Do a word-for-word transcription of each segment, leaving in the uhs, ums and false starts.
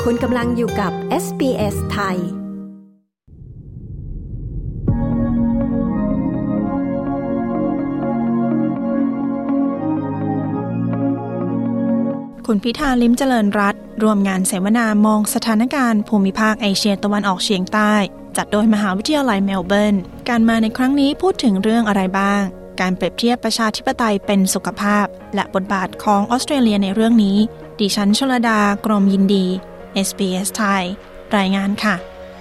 คุณกำลังอยู่กับ เอส บี เอส ไทยคุณพิธาลิ้มเจริญรัตน์ร่วมงานเสวนามองสถานการณ์ภูมิภาคเอเชียตะวันออกเฉียงใต้จัดโดยมหาวิทยาลัยเมลเบิร์นการมาในครั้งนี้พูดถึงเรื่องอะไรบ้างการเปรียบเทียบประชาธิปไตยเป็นสุขภาพและบทบาทของออสเตรเลียในเรื่องนี้ดิฉันชลดากรมยินดี เอส บี เอส ไทยรายงานค่ะ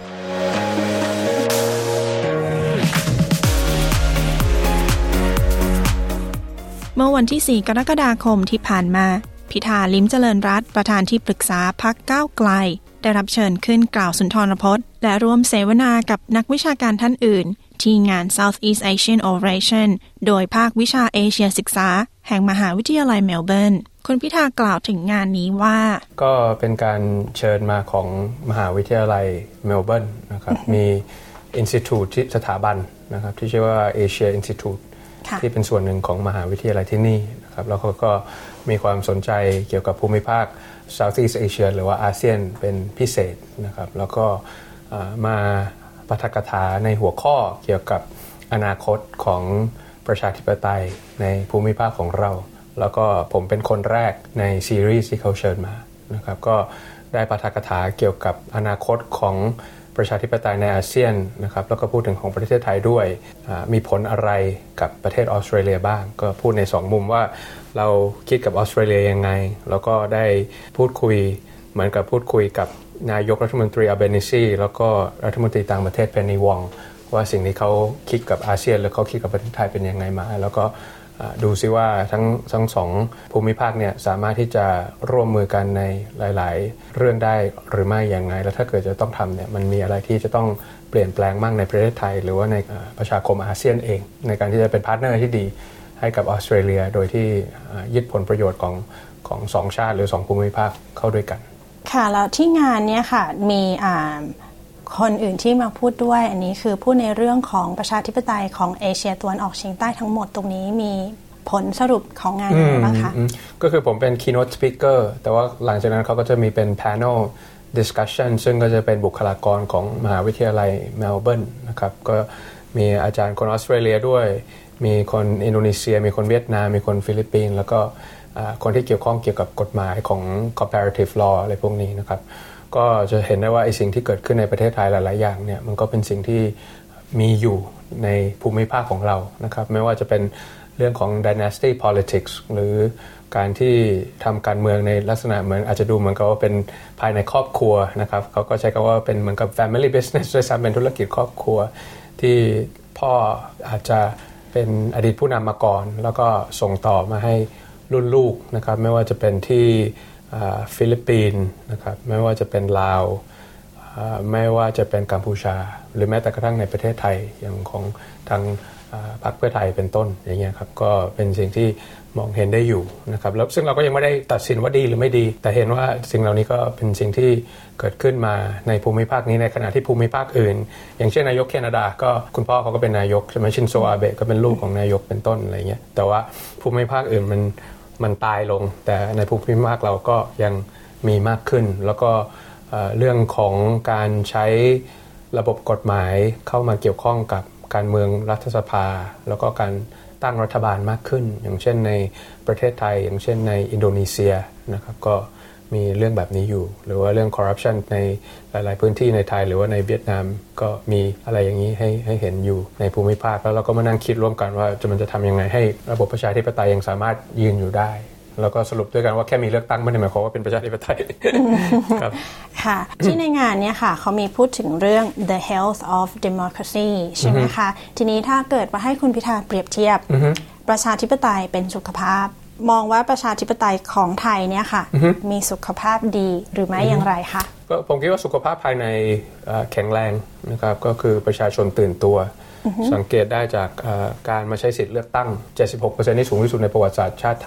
เมื่อวันที่สี่กรกฎาคมที่ผ่านมาพิธาลิ้มเจริญรัตน์ประธานที่ปรึกษาพรรคก้าวไกลได้รับเชิญขึ้นกล่าวสุนทรพจน์และร่วมเสวนากับนักวิชาการท่านอื่นที่งาน Southeast Asian Oration โดยภาควิชาเอเชียศึกษาแห่งมหาวิทยาลัยเมลเบิร์นคุณพิธากล่าวถึงงานนี้ว่าก็เป็นการเชิญมาของมหาวิทยาลัยเมลเบิร์นนะครับ มี Institute ที่สถาบันนะครับที่ชื่อว่า Asia Institute ที่เป็นส่วนหนึ่งของมหาวิทยาลัยที่นี่นะครับแล้วเขาก็มีความสนใจเกี่ยวกับภูมิภาค Southeast Asia หรือว่าอาเซียนเป็นพิเศษนะครับแล้วก็มาปาฐกถาในหัวข้อเกี่ยวกับอนาคตของประชาธิปไตยในภูมิภาคของเราแล้วก็ผมเป็นคนแรกในซีรีส์ที่เขาเชิญมานะครับก็ได้ปาฐกถาเกี่ยวกับอนาคตของประชาธิปไตยในอาเซียนนะครับแล้วก็พูดถึงของประเทศไทยด้วยมีผลอะไรกับประเทศออสเตรเลียบ้างก็พูดในสองมุมว่าเราคิดกับออสเตรเลียยังไงแล้วก็ได้พูดคุยเหมือนกับพูดคุยกับนายกรัฐมนตรีอัลเบนิซีแล้วก็รัฐมนตรีต่างประเทศเพนนีวองว่าสิ่งที่เขาคิดกับอาเซียนและเขาคิดกับประเทศไทยเป็นยังไงมาแล้วก็ดูซิว่าทั้งทั้งสองภูมิภาคเนี่ยสามารถที่จะร่วมมือกันในหลายๆเรื่องได้หรือไม่อย่างไรแล้วถ้าเกิดจะต้องทำเนี่ยมันมีอะไรที่จะต้องเปลี่ยนแปลงบ้างในประเทศไทยหรือว่าในประชาคมอาเซียนเองในการที่จะเป็นพาร์ทเนอร์ที่ดีให้กับออสเตรเลียโดยที่ยึดผลประโยชน์ของของสองชาติหรือสองภูมิภาคเข้าด้วยกันค่ะแล้วที่งานนี้ค่ะมีอ่าคนอื่นที่มาพูดด้วยอันนี้คือพูดในเรื่องของประชาธิปไตยของเอเชียตะวันออกเฉียงใต้ทั้งหมดตรงนี้มีผลสรุปของงานอะไรบ้างคะก็คือผมเป็น keynote speaker แต่ว่าหลังจากนั้นเขาก็จะมีเป็น panel discussion ซึ่งก็จะเป็นบุคลากรของมหาวิทยาลัยเมลเบิร์นนะครับก็มีอาจารย์คนออสเตรเลียด้วยมีคนอินโดนีเซียมีคนเวียดนามมีคนฟิลิปปินส์แล้วก็คนที่เกี่ยวข้องเกี่ยวกับกฎหมายของ comparative law อะไรพวกนี้นะครับก็จะเห็นได้ว่าไอ้สิ่งที่เกิดขึ้นในประเทศไทยหลายๆอย่างเนี่ยมันก็เป็นสิ่งที่มีอยู่ในภูมิภาคของเรานะครับไม่ว่าจะเป็นเรื่องของ dynasty politics หรือการที่ทำการเมืองในลักษณะเหมือนอาจจะดูเหมือนกับว่าเป็นภายในครอบครัวนะครับเขาก็ใช้คำว่าเป็นเหมือนกับ family business ด้วยซ้ำเป็นธุรกิจครอบครัวที่พ่ออาจจะเป็นอดีตผู้นำมาก่อนแล้วก็ส่งต่อมาให้รุ่นลูกนะครับไม่ว่าจะเป็นที่ฟิลิปปินส์นะครับไม่ว่าจะเป็นลาวไม่ว่าจะเป็นกัมพูชาหรือแม้แต่กระทั่งในประเทศไทยอย่างของทางพรรคเพื่อไทยเป็นต้นอย่างเงี้ยครับก็เป็นสิ่งที่มองเห็นได้อยู่นะครับแล้วซึ่งเราก็ยังไม่ได้ตัดสินว่าดีหรือไม่ดีแต่เห็นว่าสิ่งเหล่านี้ก็เป็นสิ่งที่เกิดขึ้นมาในภูมิภาคนี้ในขณะที่ภูมิภาคอื่นอย่างเช่นนายกแคนาดาก็คุณพ่อเขาก็เป็นนายกใช่ไหมชินโซอาเบะก็เป็นลูกของนายกเป็นต้นอะไรเงี้ยแต่ว่าภูมิภาคอื่นมันมันตายลงแต่ในภูมิภาคเราก็ยังมีมากขึ้นแล้วก็เรื่องของการใช้ระบบกฎหมายเข้ามาเกี่ยวข้องกับการเมืองรัฐสภาแล้วก็การตั้งรัฐบาลมากขึ้นอย่างเช่นในประเทศไทยอย่างเช่นในอินโดนีเซียนะครับก็มีเรื่องแบบนี้อยู่หรือว่าเรื่องคอร์รัปชันในหลายๆพื้นที่ในไทยหรือว่าในเวียดนามก็มีอะไรอย่างนี้ให้ให้เห็นอยู่ในภูมิภาคแล้วเราก็มานั่งคิดร่วมกันว่าจะมันจะทำยังไงให้ระบบประชาธิปไตยยังสามารถยืนอยู่ได้แล้วก็สรุปด้วยกันว่าแค่มีเลือกตั้งไม่ได้หมายความว่าเป็นประชาธิปไตยครับค่ะที่ในงานเนี้ยค่ะเขามีพูดถึงเรื่อง the health of democracy ใช่ไหมคะทีนี้ถ้าเกิดว่าให้คุณพิธาเปรียบเทียบประชาธิปไตยเป็นสุขภาพมองว่าประชาธิปไตยของไทยเนี่ยค่ะมีสุขภาพดีหรือไม่อย่างไรคะก็ผมคิดว่าสุขภาพภายในแข็งแรงนะครับก็คือประชาชนตื่นตัวสังเกตได้จากการมาใช้สิทธิ์เลือกตั้ง เจ็ดสิบหกเปอร์เซ็นต์ ที่สูงที่สุดในประวัติศาสตร์ชาติไทย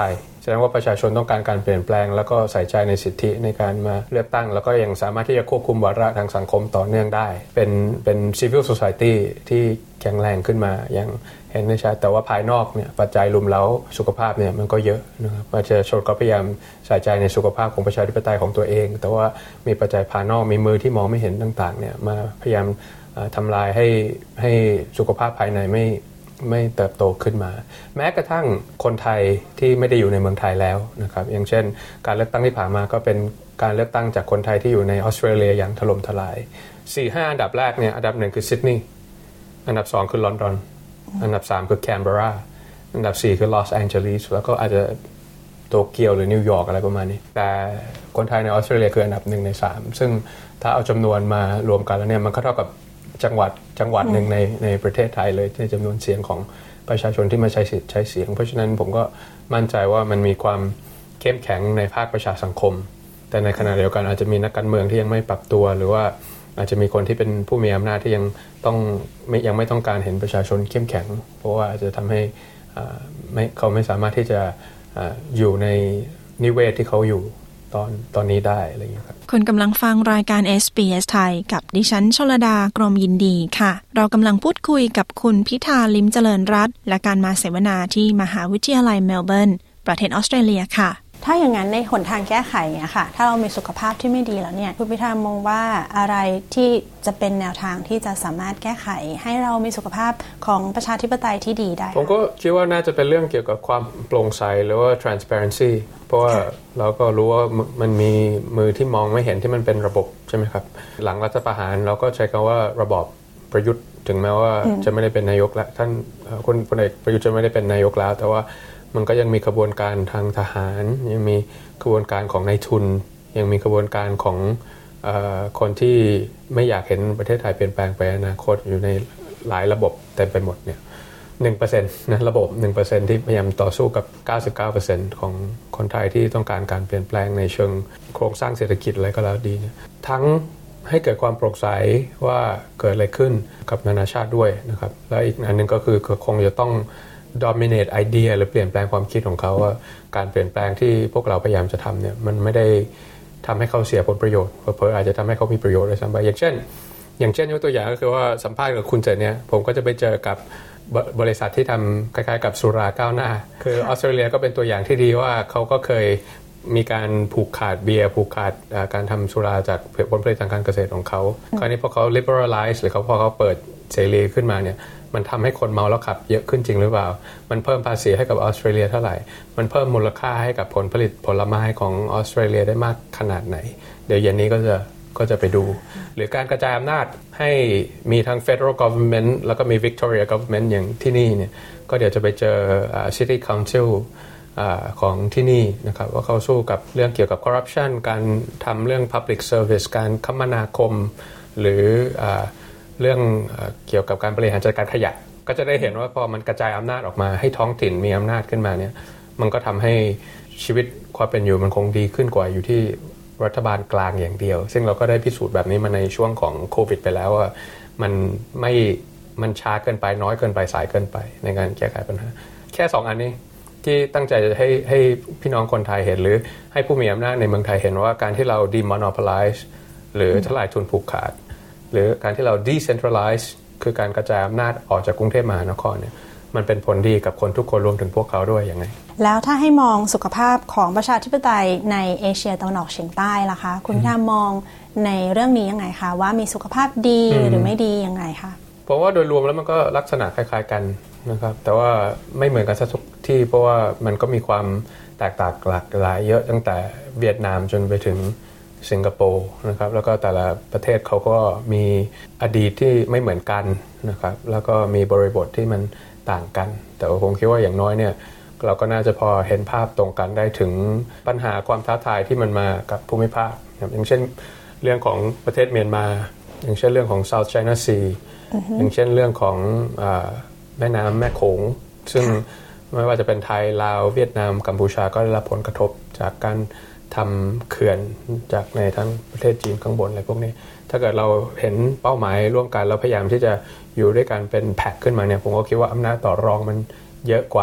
แสดงว่าประชาชนต้องการการเปลี่ยนแปลงแล้วก็ใส่ใจในสิทธิในการมาเลือกตั้งแล้วก็ยังสามารถที่จะควบคุมวาระทางสังคมต่อเนื่องได้เป็นเป็น civil society ที่แข็งแรงขึ้นมาอย่างเห็นได้ชัดแต่ว่าภายนอกเนี่ยปัจจัยรุมเร้าสุขภาพเนี่ยมันก็เยอะนะครับประชาชนก็พยายามใส่ใจในสุขภาพของประชาธิปไตยของตัวเองแต่ว่ามีปัจจัยภายนอกมีมือที่มองไม่เห็นต่างๆเนี่ยมาพยายามทำลายให้ให้สุขภาพภายในไม่ไม่เติบโตขึ้นมาแม้กระทั่งคนไทยที่ไม่ได้อยู่ในเมืองไทยแล้วนะครับอย่างเช่นการเลือกตั้งที่ผ่านมาก็เป็นการเลือกตั้งจากคนไทยที่อยู่ในออสเตรเลียอย่างถล่มทลาย สี่ห้า อันดับแรกเนี่ยอันดับหนึ่งคือซิดนีย์อันดับสองคือลอนดอนอันดับสามคือแคนเบราอันดับสี่คือลอสแองเจลิสแล้วก็อาจจะโตเกียวหรือนิวยอร์กอะไรประมาณนี้แต่คนไทยในออสเตรเลียคืออันดับหนึ่งในสามซึ่งถ้าเอาจำนวนมารวมกันแล้วเนี่ยมันก็เท่ากับจังหวัดจังหวัดหนึ่งในในประเทศไทยเลยในจำนวนเสียงของประชาชนที่มาใช้สิทธิ์ใช้เสียงเพราะฉะนั้นผมก็มั่นใจว่ามันมีความเข้มแข็งในภาคประชาสังคมแต่ในขณะเดียวกันอาจจะมีนักการเมืองที่ยังไม่ปรับตัวหรือว่าอาจจะมีคนที่เป็นผู้มีอำนาจที่ยังต้องไม่ยังไม่ต้องการเห็นประชาชนเข้มแข็งเพราะว่าอาจจะทำให้ไม่เขาไม่สามารถที่จะอยู่ในนิเวศที่เขาอยู่ตอนตอนนี้ได้อะไรอย่างเงี้ยครับคุณกำลังฟังรายการ เอส บี เอส ไทยกับดิฉันชลดากรมยินดีค่ะเรากำลังพูดคุยกับคุณพิธาลิ้มเจริญรัตน์และการมาเสวนาที่มหาวิทยาลัยเมลเบิร์นประเทศออสเตรเลียค่ะถ้าอย่างนั้นในหนทางแก้ไขเนี่ยค่ะถ้าเรามีสุขภาพที่ไม่ดีแล้วเนี่ยคุณพิธามองว่าอะไรที่จะเป็นแนวทางที่จะสามารถแก้ไขให้เรามีสุขภาพของประชาธิปไตยที่ดีได้ผมก็คิดว่าน่าจะเป็นเรื่องเกี่ยวกับความโปร่งใสหรือว่า transparency เพราะว่าเราก็รู้ว่ามันมีมือที่มองไม่เห็นที่มันเป็นระบบใช่ไหมครับหลังรัฐประหารเราก็ใช้คำว่าระบอบประยุทธ์ถึงแม้ว่าจะไม่ได้เป็นนายกแล้วท่านคุณพลเอกประยุทธ์จะไม่ได้เป็นนายกแล้วแต่ว่ามันก็ยังมีกระบวนการทางทหารยังมีกระบวนการของนายทุนยังมีกระบวนการของเอ่อคนที่ไม่อยากเห็นประเทศไทยเปลี่ยนแปลงไปอนาคตอยู่ในหลายระบบเต็มไปหมดเนี่ย หนึ่งเปอร์เซ็นต์ นะระบบ หนึ่งเปอร์เซ็นต์ ที่พยายามต่อสู้กับ เก้าสิบเก้าเปอร์เซ็นต์ ของคนไทยที่ต้องการการเปลี่ยนแปลงในเชิงโครงสร้างเศรษฐกิจอะไรก็แล้วดีเนี่ยทั้งให้เกิดความโปร่งใสว่าเกิดอะไรขึ้นกับนานาชาติด้วยนะครับแล้วอีกอันนึงก็คือคงจะต้องdominate idea หรือเปลี่ยนแปลงความคิดของเขาว่าการเปลี่ยนแปลงที่พวกเราพยายามจะทำเนี่ยมันไม่ได้ทำให้เขาเสียผลประโยชน์เผลอๆอาจจะทำให้เขามีประโยชน์ด้วยซ้ำไปอย่างเช่นอย่างเช่นยกตัวอย่างก็คือว่าสัมภาษณ์กับคุณเจนเนี่ยผมก็จะไปเจอกับบริษัทที่ทำคล้ายๆกับสุราก้าวหน้าคือออสเตรเลียก็เป็นตัวอย่างที่ดีว่าเขาก็เคยมีการผูกขาดเบียร์ผูกขาดการทำสุราจากผลผลิตทางการเกษตรของเขาคราวนี้พอเขา liberalize หรือเขาพอเขาเปิดเสรีขึ้นมาเนี่ยมันทำให้คนเมาแล้วขับเยอะขึ้นจริงหรือเปล่ามันเพิ่มภาษีให้กับออสเตรเลียเท่าไหร่มันเพิ่มมูลค่าให้กับผลผลิตผลไม้ของออสเตรเลียได้มากขนาดไหนเดี๋ยวเย็นนี้ก็จะก็จะไปดูหรือการกระจายอำนาจให้มีทั้ง federal government แล้วก็มี Victoria government อย่างที่นี่เนี่ยก็เดี๋ยวจะไปเจอ city council ของที่นี่นะครับว่าเขาสู้กับเรื่องเกี่ยวกับ corruption การทำเรื่อง public service การคมนาคมหรือเรื่องเกี่ยวกับการบริหารจัดการขยะก็จะได้เห็นว่าพอมันกระจายอำนาจออกมาให้ท้องถิ่นมีอำนาจขึ้นมาเนี่ยมันก็ทำให้ชีวิตความเป็นอยู่มันคงดีขึ้นกว่าอยู่ที่รัฐบาลกลางอย่างเดียวซึ่งเราก็ได้พิสูจน์แบบนี้มาในช่วงของโควิดไปแล้วว่ามันไม่มันช้าเกินไปน้อยเกินไปสายเกินไปในการแก้ไขปัญหาแค่สองอันนี้ที่ตั้งใจจะให้ให้พี่น้องคนไทยเห็นหรือให้ผู้มีอำนาจในเมืองไทยเห็นว่าการที่เรา demonopolize หรือทลายทุนผูกขาดหรือการที่เรา decentralize คือการกระจายอำนาจออกจากกรุงเทพมหานครเนี่ยมันเป็นผลดีกับคนทุกคนรวมถึงพวกเขาด้วยยังไงแล้วถ้าให้มองสุขภาพของประชาธิปไตยในเอเชียตะวันออกเฉียงใต้ล่ะคะคุณพิธามองในเรื่องนี้ยังไงคะว่ามีสุขภาพดีหรือไม่ดียังไงคะเพราะว่าโดยรวมแล้วมันก็ลักษณะคล้ายๆกันนะครับแต่ว่าไม่เหมือนกันทุกที่เพราะว่ามันก็มีความแตกต่างหลากหลายเยอะตั้งแต่เวียดนามจนไปถึงสิงคโปร์นะครับแล้วก็แต่ละประเทศเขาก็มีอดีตที่ไม่เหมือนกันนะครับแล้วก็มีบริบทที่มันต่างกันแต่ว่าผมคิดว่าอย่างน้อยเนี่ยเราก็น่าจะพอเห็นภาพตรงกันได้ถึงปัญหาความท้าทายที่มันมากับภูมิภาคอย่างเช่นเรื่องของประเทศเมียนมาอย่างเช่นเรื่องของ South China Sea อย่างเช่นเรื่องของแม่น้ำแม่โขงซึ่งไม่ว่าจะเป็นไทยลาวเวียดนามกัมพูชาก็ได้รับผลกระทบจากการทำเขื่อนจากในทั้งประเทศจีนข้างบนอะไรพวกนี้ถ้าเกิดเราเห็นเป้าหมายร่วมกันแล้วพยายามที่จะอยู่ด้วยกันเป็นแพ็คขึ้นมาเนี่ยผมก็คิดว่าอำนาจต่อรองมันเยอะกว่า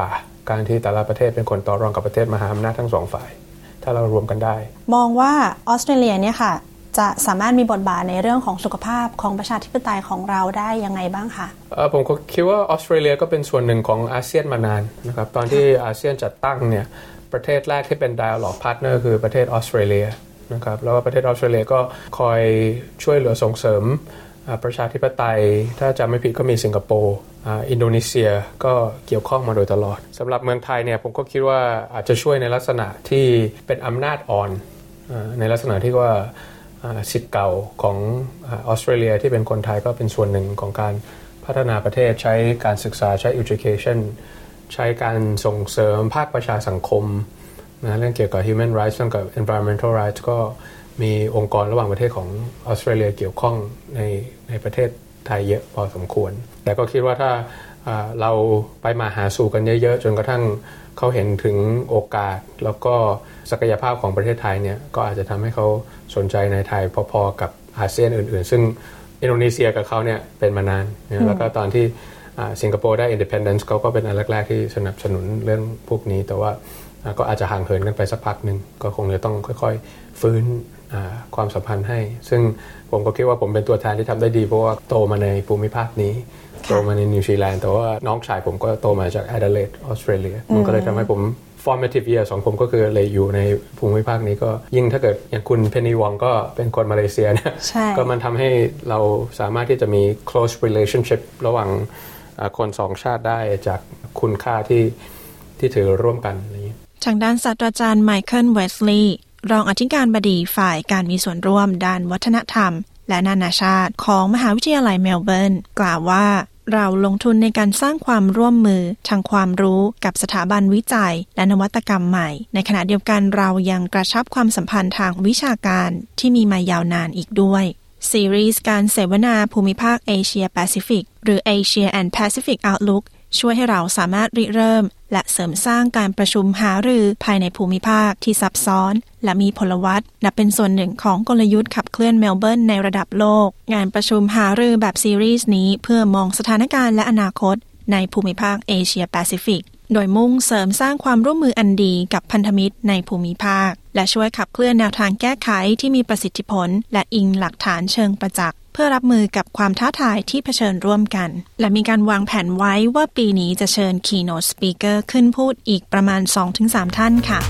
การที่แต่ละประเทศเป็นคนต่อรองกับประเทศมหาอำนาจทั้งสองฝ่ายถ้าเรารวมกันได้มองว่าออสเตรเลียเนี่ยค่ะจะสามารถมีบทบาทในเรื่องของสุขภาพของประชาธิปไตยของเราได้ยังไงบ้างคะเอ่อผมก็คิดว่าออสเตรเลียก็เป็นส่วนหนึ่งของอาเซียนมานานนะครับตอนที่อาเซียนจัดตั้งเนี่ยประเทศแรกที่เป็น Dialogue Partner คือประเทศออสเตรเลียนะครับแล้วก็ประเทศออสเตรเลียก็คอยช่วยเหลือส่งเสริมประชาธิปไตยถ้าจำไม่ผิดก็มีสิงคโปร์อินโดนีเซียก็เกี่ยวข้องมาโดยตลอดสำหรับเมืองไทยเนี่ยผมก็คิดว่าอาจจะช่วยในลักษณะที่เป็นอำนาจอ่อนในลักษณะที่ว่าสิทธิ์เก่าของออสเตรเลียที่เป็นคนไทยก็เป็นส่วนหนึ่งของการพัฒนาประเทศใช้การศึกษาใช้ education ใช้การส่งเสริมภาคประชาสังคมนะเรื่องเกี่ยวกับ human rights เรื่องกับ environmental rights ก็มีองค์กรระหว่างประเทศของออสเตรเลียเกี่ยวข้องในในประเทศไทยเยอะพอสมควรแต่ก็คิดว่าถ้าเราไปมาหาสู่กันเยอะๆจนกระทั่งเขาเห็นถึงโอกาสแล้วก็ศักยภาพของประเทศไทยเนี่ยก็อาจจะทำให้เขาสนใจในไทยพอๆกับอาเซียนอื่นๆซึ่งอินโดนีเซียกับเขาเนี่ยเป็นมานานนะแล้วก็ตอนที่สิงคโปร์ได้ independence เขาก็เป็นอันแรกๆที่สนับสนุนเรื่องพวกนี้แต่ว่าก็อาจจะห่างเหินกันไปสักพักหนึ่งก็คงจะต้องค่อยๆฟื้นความสัมพันธ์ให้ซึ่งผมก็คิดว่าผมเป็นตัวแทนที่ทำได้ดีเพราะว่าโตมาในภูมิภาคนี้โตมาในนิวซีแลนด์แต่ว่าน้องชายผมก็โตมาจากแอดเลดออสเตรเลียมันก็เลยทำให้ผม formative years ของผมก็คือเลยอยู่ในภูมิภาคนี้ก็ยิ่งถ้าเกิดอย่างคุณเพนนีวองก็เป็นคนมาเลเซียเนี่ยก็มันทำให้เราสามารถที่จะมี close relationship ระหว่างคนสองชาติได้จากคุณค่าที่ที่ถือร่วมกันอะไรอย่างนี้ทางด้านศาสตราจารย์ไมเคิลเวสลีย์รองอธิการบดีฝ่ายการมีส่วนร่วมด้านวัฒนธรรมและนานาชาติของมหาวิทยาลัยเมลเบิร์นกล่าวว่าเราลงทุนในการสร้างความร่วมมือทางความรู้กับสถาบันวิจัยและนวัตกรรมใหม่ในขณะเดียวกันเรายังกระชับความสัมพันธ์ทางวิชาการที่มีมายาวนานอีกด้วยซีรีส์การเสวนาภูมิภาคเอเชียแปซิฟิกหรือ Asia and Pacific Outlook ช่วยให้เราสามารถริเริ่มและเสริมสร้างการประชุมหารือภายในภูมิภาคที่ซับซ้อนและมีพลวัตนับเป็นส่วนหนึ่งของกลยุทธ์ขับเคลื่อนเมลเบิร์นในระดับโลกงานประชุมหารือแบบซีรีส์นี้เพื่อมองสถานการณ์และอนาคตในภูมิภาคเอเชียแปซิฟิกโดยมุ่งเสริมสร้างความร่วมมืออันดีกับพันธมิตรในภูมิภาคและช่วยขับเคลื่อนแนวทางแก้ไขที่มีประสิทธิผลและอิงหลักฐานเชิงประจักษ์เพื่อรับมือกับความท้าทายที่เผชิญร่วมกันและมีการวางแผนไว้ว่าปีนี้จะเชิญ Keynote Speaker ขึ้นพูดอีกประมาณ สองถึงสาม ท่านค่ะ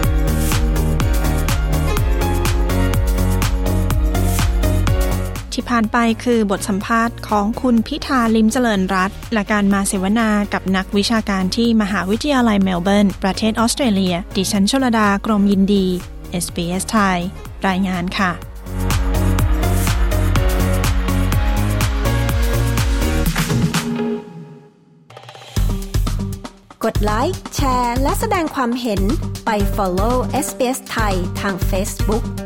ที่ผ่านไปคือบทสัมภาษณ์ของคุณพิธาลิ้มเจริญรัตน์และการมาเสวนากับนักวิชาการที่มหาวิทยาลัยเมลเบิร์นประเทศออสเตรเลียดิฉันชลดากรมยินดี เอส บี เอส ไทยรายงานค่ะกดไลค์แชร์และแสดงความเห็นไป follow เอส บี เอส ไทยทาง Facebook